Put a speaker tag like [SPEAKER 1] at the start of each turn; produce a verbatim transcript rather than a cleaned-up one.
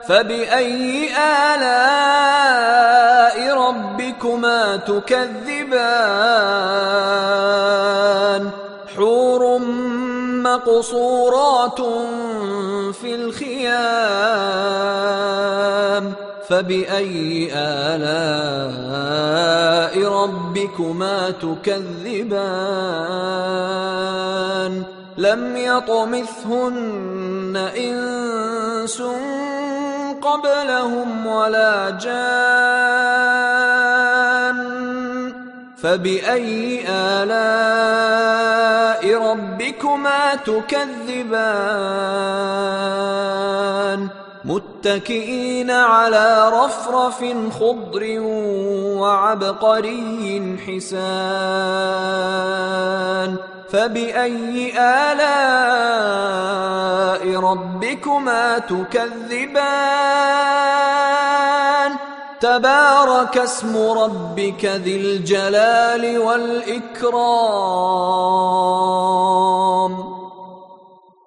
[SPEAKER 1] فبأي آلاء ربكما تكذبان حور مقصورات في الخيام فبأي آلاء ربكما تكذبان لم يطمثهن إنس قبلهم ولا جان فبأي آلاء ربكما تكذبان متكئين على رفرف خضر وعبقري حسان فبأي آلاء ربكما تكذبان تبارك اسم ربك ذي الجلال والإكرام